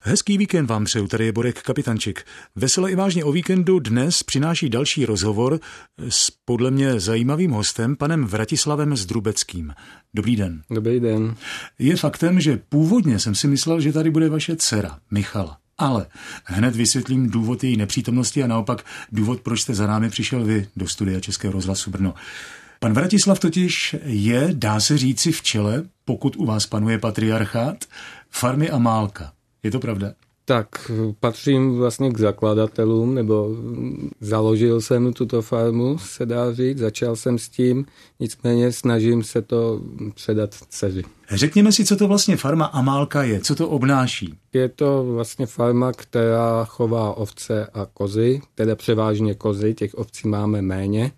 Hezký víkend vám přeju, tady je Borek Kapitančik. Vesele i vážně o víkendu dnes přináší další rozhovor s podle mě zajímavým hostem, panem Vratislavem Zdrubeckým. Dobrý den. Dobrý den. Je faktem, že původně jsem si myslel, že tady bude vaše dcera, Michala. Ale hned vysvětlím důvod její nepřítomnosti a naopak důvod, proč jste za námi přišel vy do studia Českého rozhlasu Brno. Pan Vratislav totiž je, dá se říci, v čele, pokud u vás panuje patriarchát, farmy Amálka. Je to pravda? Tak, patřím vlastně k zakladatelům, nebo založil jsem tuto farmu, se dá říct, začal jsem s tím, nicméně snažím se to předat dceři. Řekněme si, co to vlastně farma Amálka je, co to obnáší. Je to vlastně farma, která chová ovce a kozy, teda převážně kozy, těch ovcí máme méně,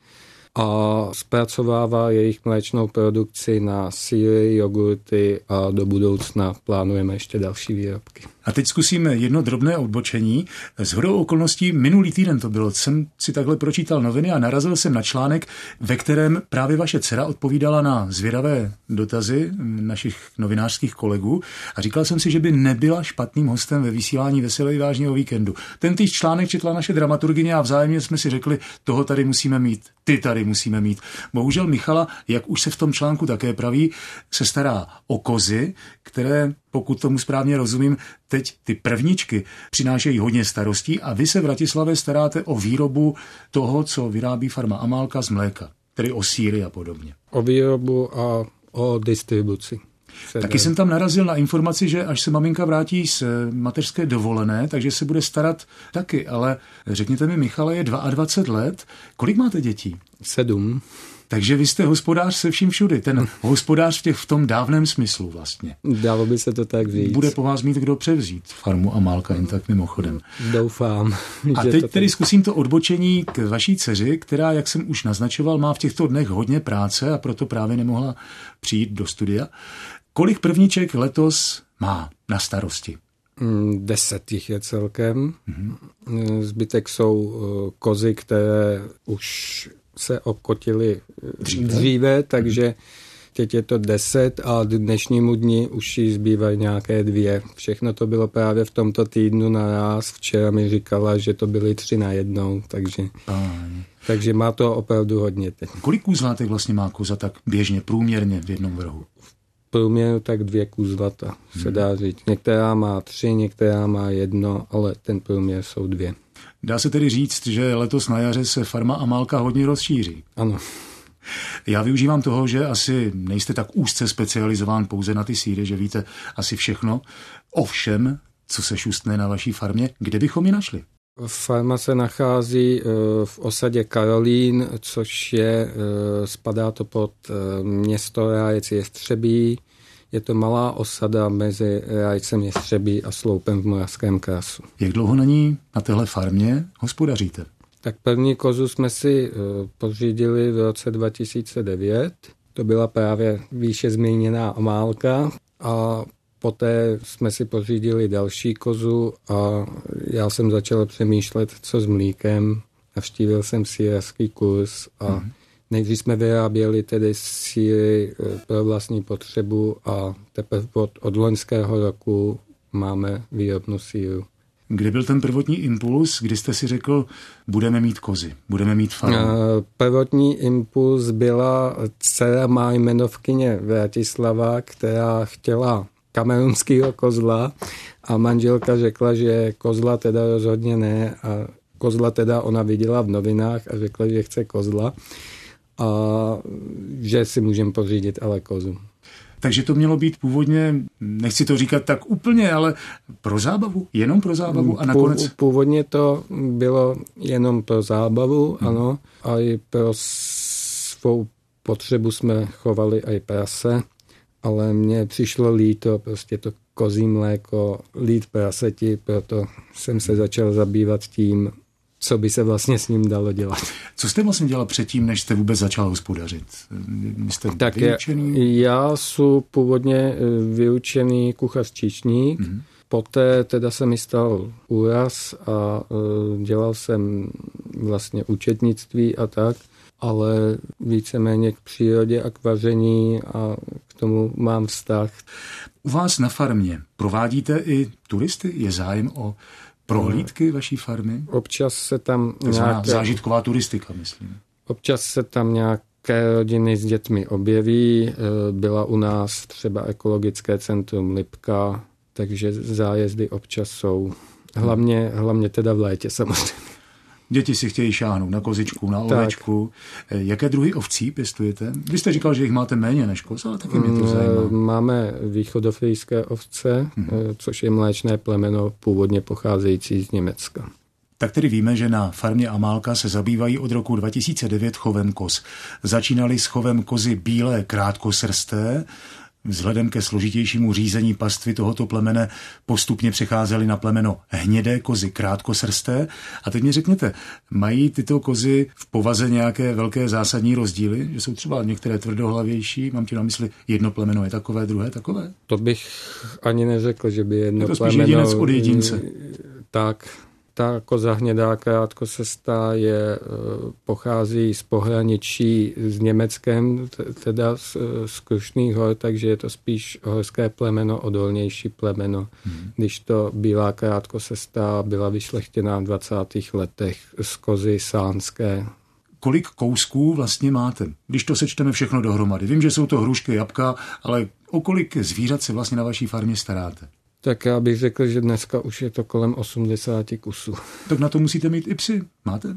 a zpracovává jejich mléčnou produkci na sýry, jogurty a do budoucna plánujeme ještě další výrobky. A teď zkusíme jedno drobné odbočení. Shodou okolností minulý týden to bylo, jsem si takhle pročítal noviny a narazil jsem na článek, ve kterém právě vaše dcera odpovídala na zvědavé dotazy našich novinářských kolegů a říkal jsem si, že by nebyla špatným hostem ve vysílání Veselé vážného víkendu. Tentýž článek četla naše dramaturgyně a vzájemně jsme si řekli, toho tady musíme mít, ty tady musíme mít. Bohužel Michala, jak už se v tom článku také praví, se stará o kozy, které, pokud tomu správně rozumím, teď ty prvničky přinášejí hodně starostí a vy se, Vratislave, staráte o výrobu toho, co vyrábí farma Amálka z mléka, tedy o sýry a podobně. O výrobu a o distribuci. Taky jsem tam narazil na informaci, že až se maminka vrátí z mateřské dovolené, takže se bude starat taky, ale řekněte mi, Michale, je 22 let. Kolik máte dětí? 7. Takže vy jste hospodář se vším všudy, ten hospodář v tom dávném smyslu vlastně. Dalo by se to tak říct. Bude po vás mít kdo převzít farmu Amálka, jen tak mimochodem. Doufám. A teď tedy zkusím to odbočení k vaší dceři, která, jak jsem už naznačoval, má v těchto dnech hodně práce a proto právě nemohla přijít do studia. Kolik prvníček letos má na starosti? 10 jich je celkem. Zbytek jsou kozy, které už se obkotily dříve, takže teď je to 10 a dnešnímu dni už jí zbývají nějaké 2. Všechno to bylo právě v tomto týdnu naraz. Včera mi říkala, že to byly 3 najednou, takže má to opravdu hodně teď. Kolik kůzlátek vlastně má koza tak běžně, průměrně v jednom rohu? Průměru tak 2 kůzlata, se dá říct. Některá má 3, některá má 1, ale ten průměr jsou 2. Dá se tedy říct, že letos na jaře se farma Amálka hodně rozšíří. Ano. Já využívám toho, že asi nejste tak úzce specializován pouze na ty sýry, že víte asi všechno o všem, co se šustne na vaší farmě. Kde bychom ji našli? Farma se nachází v osadě Karolín, což je, spadá to pod město Rájec Jestřebí. Je to malá osada mezi Rájcem Jestřebí a Sloupem v Moravském krasu. Jak dlouho na ní, na téhle farmě, hospodaříte? Tak první kozu jsme si pořídili v roce 2009. To byla právě výše zmíněná Amálka a poté jsme si pořídili další kozu a já jsem začal přemýšlet, co s mlíkem. Navštívil jsem sýrařský kurz a nejdřív jsme vyráběli tedy sýry pro vlastní potřebu a teprve od loňského roku máme výrobnu sýru. Kdy byl ten prvotní impuls, kdy jste si řekl, budeme mít kozy, budeme mít farmu? Prvotní impuls byla dcera má jmenovkyně Vratislava, která chtěla kamerunského kozla a manželka řekla, že kozla teda rozhodně ne a kozla teda ona viděla v novinách a řekla, že chce kozla a že si můžeme pořídit ale kozu. Takže to mělo být původně, nechci to říkat tak úplně, ale pro zábavu, jenom pro zábavu a nakonec... Původně to bylo jenom pro zábavu, ano, a i pro svou potřebu jsme chovali i prase, ale mně přišlo líto, prostě to kozí mléko, lít praseti, proto jsem se začal zabývat tím, co by se vlastně s ním dalo dělat. Co jste vlastně dělal předtím, než jste vůbec začal hospodařit? Jste tak vyučený? Já jsem původně vyučený kuchař číšník, poté teda se mi stal úraz a dělal jsem vlastně účetnictví a tak. ale víceméně k přírodě a k vaření a k tomu mám vztah. U vás na farmě provádíte i turisty? Je zájem o prohlídky vaší farmy? Občas se tam zážitková turistika, myslím. Občas se tam nějaké rodiny s dětmi objeví. Byla u nás třeba ekologické centrum Lipka, takže zájezdy občas jsou. Hlavně teda v létě samozřejmě. Děti si chtějí šáhnout na kozičku, na ovečku. Jaké druhy ovcí pěstujete? Vy jste říkal, že jich máte méně než koz, ale taky mě to zajímá. Máme východofrijské ovce, což je mléčné plemeno původně pocházející z Německa. Tak tedy víme, že na farmě Amálka se zabývají od roku 2009 chovem koz. Začínali s chovem kozy bílé krátkosrsté. Vzhledem ke složitějšímu řízení pastvy tohoto plemene postupně přecházeli na plemeno hnědé kozy krátkosrsté. A teď mi řekněte, mají tyto kozy v povaze nějaké velké zásadní rozdíly? Že jsou třeba některé tvrdohlavější? Mám tím na mysli, jedno plemeno je takové, druhé takové? To bych ani neřekl, že by jedno to plemeno... spíš jedinec od jedince. Tak. Ta koza hnědá krátkosrstá pochází z pohraničí s Německem, teda z Krušných hor, takže je to spíš horské plemeno, odolnější plemeno. Když to bílá krátkosrstá byla vyšlechtěná v 20. letech z kozy sánské. Kolik kousků vlastně máte, když to sečteme všechno dohromady? Vím, že jsou to hrušky, jabka, ale o kolik zvířat se vlastně na vaší farmě staráte? Tak já bych řekl, že dneska už je to kolem 80 kusů. Tak na to musíte mít i psy. Máte?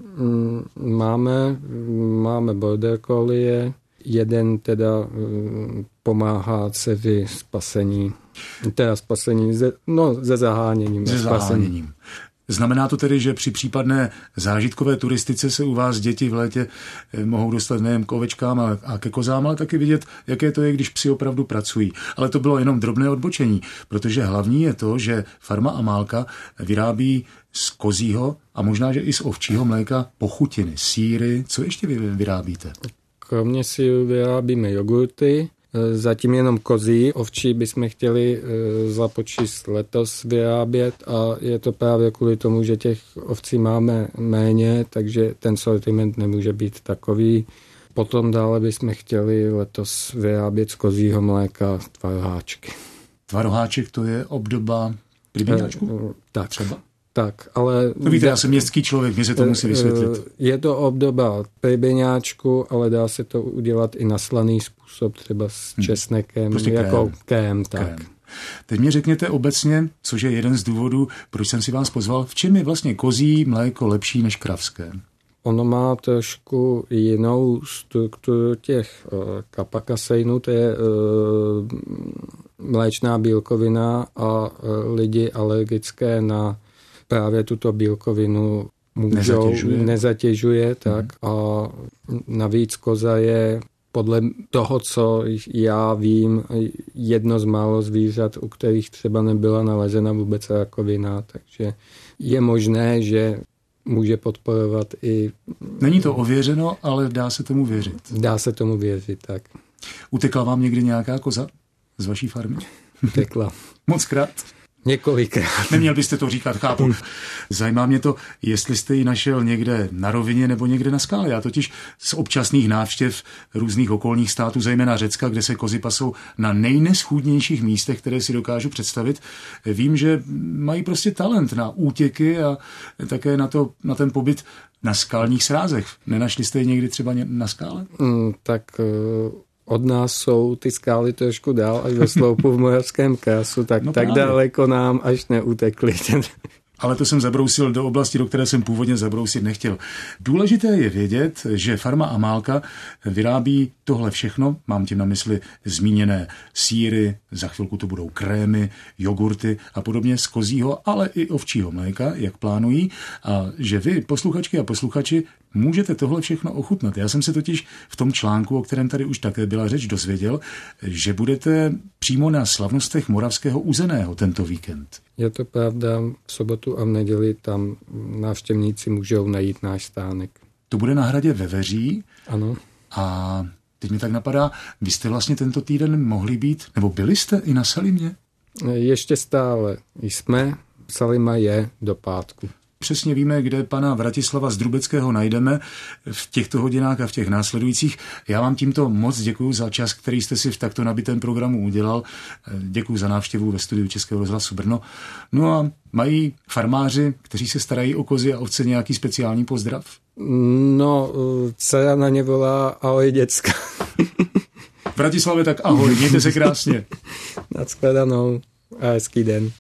Máme border collie. Jeden teda pomáhá dceři spasení. Teda spasení, se zaháněním. Se zaháněním. Znamená to tedy, že při případné zážitkové turistice se u vás děti v létě mohou dostat nejen k ovečkám a ke kozám, ale taky vidět, jaké to je, když psi opravdu pracují. Ale to bylo jenom drobné odbočení, protože hlavní je to, že farma Amálka vyrábí z kozího a možná, že i z ovčího mléka pochutiny, sýry. Co ještě vy vyrábíte? Kromě sýru vyrábíme jogurty, zatím jenom kozí, ovčí bychom chtěli započíst letos vyrábět a je to právě kvůli tomu, že těch ovcí máme méně, takže ten sortiment nemůže být takový. Potom dále bychom chtěli letos vyrábět z kozího mléka tvaroháčky. Tvaroháček to je obdoba pribiňáčku? Tak. Třeba? Tak, ale... No víte, já jsem městský člověk, mě se to musí vysvětlit. Je to obdoba pribiňáčku, ale dá se to udělat i na slaný způsob, třeba s česnekem, prostě jako kém, tak. Kém. Teď mi řekněte obecně, což je jeden z důvodů, proč jsem si vás pozval, v čem je vlastně kozí mléko lepší než kravské? Ono má trošku jinou strukturu těch kapakaseinů, to je mléčná bílkovina a lidi alergické na právě tuto bílkovinu nezatěžuje tak. A navíc koza je podle toho, co já vím, jedno z málo zvířat, u kterých třeba nebyla nalezena vůbec rakovina, takže je možné, že může podporovat i... Není to ověřeno, ale dá se tomu věřit. Dá se tomu věřit, tak. Utekla vám někdy nějaká koza z vaší farmy? Utekla. Mockrát? Několikrát. Neměl byste to říkat, chápu. Zajímá mě to, jestli jste ji našel někde na rovině nebo někde na skále. Já totiž z občasných návštěv různých okolních států, zejména Řecka, kde se kozy pasou na nejneschůdnějších místech, které si dokážu představit, vím, že mají prostě talent na útěky a také na ten pobyt na skalních srázech. Nenašli jste ji někdy třeba na skále? Od nás jsou ty skály trošku dál, až ve sloupu v Moravském Krasu, tak daleko nám až neutekli. Ale to jsem zabrousil do oblasti, do které jsem původně zabrousit nechtěl. Důležité je vědět, že farma Amálka vyrábí tohle všechno, mám tím na mysli zmíněné sýry, za chvilku to budou krémy, jogurty a podobně z kozího, ale i ovčího mléka, jak plánují, a že vy, posluchačky a posluchači, můžete tohle všechno ochutnat. Já jsem se totiž v tom článku, o kterém tady už také byla řeč, dozvěděl, že budete přímo na slavnostech Moravského Uzeného tento víkend. Je to pravda, v sobotu a v neděli tam návštěvníci můžou najít náš stánek. To bude na hradě Veveří. Ano. A teď mi tak napadá, vy jste vlastně tento týden mohli být, nebo byli jste i na Salimě? Ještě stále jsme, Salima je do pátku. přesně víme, kde pana Vratislava Zdrubeckého najdeme v těchto hodinách a v těch následujících. Já vám tímto moc děkuji za čas, který jste si v takto nabitém programu udělal. Děkuji za návštěvu ve studiu Českého rozhlasu Brno. No a mají farmáři, kteří se starají o kozy a ovce, nějaký speciální pozdrav? No, dcera na ně volá ahoj děcka. Vratislave, tak ahoj, mějte se krásně. Nashledanou a hezký den.